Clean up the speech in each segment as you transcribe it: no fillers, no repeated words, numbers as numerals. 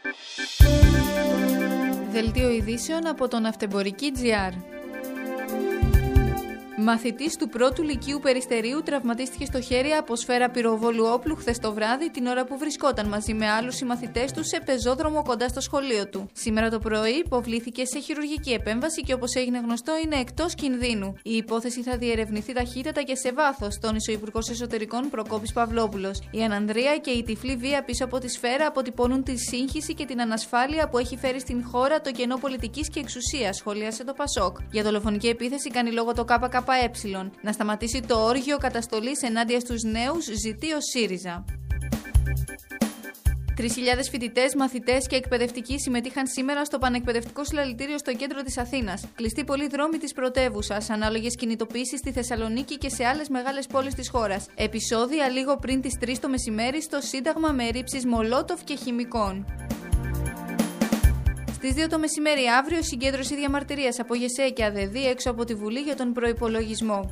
Δελτίο ειδήσεων από τον Ναυτεμπορική.gr. Μαθητής του πρώτου λυκείου Περιστερίου τραυματίστηκε στο χέρι από σφαίρα πυροβόλου όπλου χθες το βράδυ, την ώρα που βρισκόταν μαζί με άλλους συμμαθητές του σε πεζόδρομο κοντά στο σχολείο του. Σήμερα το πρωί υποβλήθηκε σε χειρουργική επέμβαση και, όπως έγινε γνωστό, είναι εκτός κινδύνου. Η υπόθεση θα διερευνηθεί ταχύτατα και σε βάθος, τόνισε ο Υπουργός Εσωτερικών Προκόπης Παυλόπουλος. Η ανανδρεία και η τυφλή βία πίσω από τη σφαίρα αποτυπώνουν τη σύγχυση και την ανασφάλεια που έχει φέρει στην χώρα το κενό πολιτικής και εξουσίας, σχολίασε το Πασόκ. Για δολοφονική επίθεση κάνει λόγο το ΚΚΕ. Να σταματήσει το όργιο καταστολής ενάντια στους νέους, ζητεί ο ΣΥΡΙΖΑ. 3.000 φοιτητές, μαθητές και εκπαιδευτικοί συμμετείχαν σήμερα στο πανεκπαιδευτικό συλλαλητήριο στο κέντρο της Αθήνας. Κλειστοί πολλοί δρόμοι της πρωτεύουσας, ανάλογες κινητοποιήσεις στη Θεσσαλονίκη και σε άλλες μεγάλες πόλεις της χώρας. Επεισόδια λίγο πριν τις 3 το μεσημέρι στο Σύνταγμα με ρήψεις μολότοφ και χημικών. Στις 2 το μεσημέρι αύριο, συγκέντρωση διαμαρτυρίας από ΓΕΣΕ και ΑΔΕΔΗ έξω από τη Βουλή για τον προϋπολογισμό.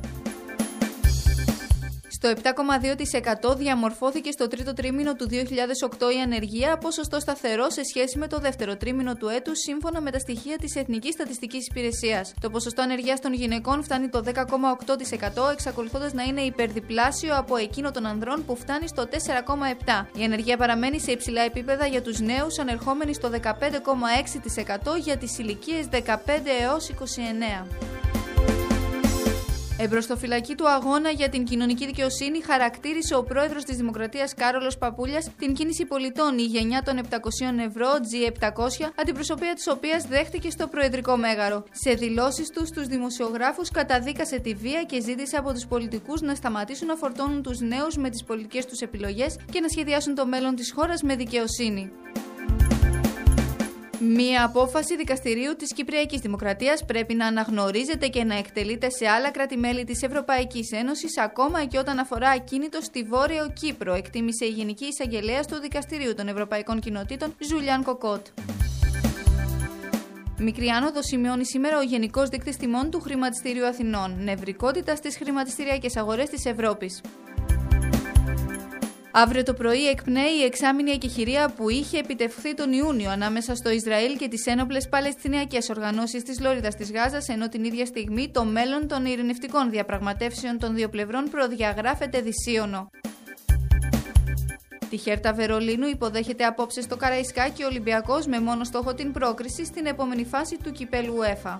Στο 7,2% διαμορφώθηκε στο τρίτο τρίμηνο του 2008 η ανεργία, ποσοστό σταθερό σε σχέση με το δεύτερο τρίμηνο του έτους, σύμφωνα με τα στοιχεία της Εθνικής Στατιστικής Υπηρεσίας. Το ποσοστό ανεργίας των γυναικών φτάνει το 10,8%, εξακολουθώντας να είναι υπερδιπλάσιο από εκείνο των ανδρών που φτάνει στο 4,7%. Η ανεργία παραμένει σε υψηλά επίπεδα για τους νέους, ανερχόμενη στο 15,6% για τις ηλικίες 15 έως 29. Εμπροστοφυλακή του αγώνα για την κοινωνική δικαιοσύνη χαρακτήρισε ο πρόεδρος της Δημοκρατίας Κάρολος Παπούλιας την κίνηση πολιτών, η γενιά των 700 ευρώ G700, αντιπροσωπεία της οποίας δέχτηκε στο Προεδρικό Μέγαρο. Σε δηλώσεις του στους δημοσιογράφους καταδίκασε τη βία και ζήτησε από τους πολιτικούς να σταματήσουν να φορτώνουν τους νέους με τις πολιτικές τους επιλογές και να σχεδιάσουν το μέλλον της χώρας με δικαιοσύνη. Μία απόφαση δικαστηρίου της Κυπριακής Δημοκρατίας πρέπει να αναγνωρίζεται και να εκτελείται σε άλλα κράτη-μέλη της Ευρωπαϊκής Ένωσης, ακόμα και όταν αφορά ακίνητο στη Βόρειο Κύπρο, εκτίμησε η Γενική Εισαγγελέας του Δικαστηρίου των Ευρωπαϊκών Κοινοτήτων, Ζουλιάν Κοκότ. Μικρή άνοδο σημειώνει σήμερα ο Γενικός Δείκτης Τιμών του Χρηματιστηρίου Αθηνών, νευρικότητα στις χρηματιστηριακές αγορές της Ευρώπης. Αύριο το πρωί εκπνέει η εξάμηνη εκεχηρία που είχε επιτευχθεί τον Ιούνιο ανάμεσα στο Ισραήλ και τις ένοπλες Παλαιστινιακές οργανώσεις της Λωρίδας της Γάζας, ενώ την ίδια στιγμή το μέλλον των ειρηνευτικών διαπραγματεύσεων των δύο πλευρών προδιαγράφεται δυσίωνο. Τη Χέρτα Βερολίνου υποδέχεται απόψε στο Καραϊσκάκι ο Ολυμπιακός με μόνο στόχο την πρόκριση στην επόμενη φάση του κυπέλου UEFA.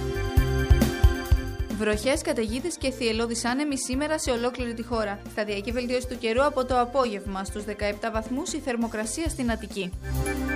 Βροχές, καταιγίδες και θυελλώδης άνεμοι σήμερα σε ολόκληρη τη χώρα. Σταδιακή βελτίωση του καιρού από το απόγευμα, στους 17 βαθμούς η θερμοκρασία στην Αττική.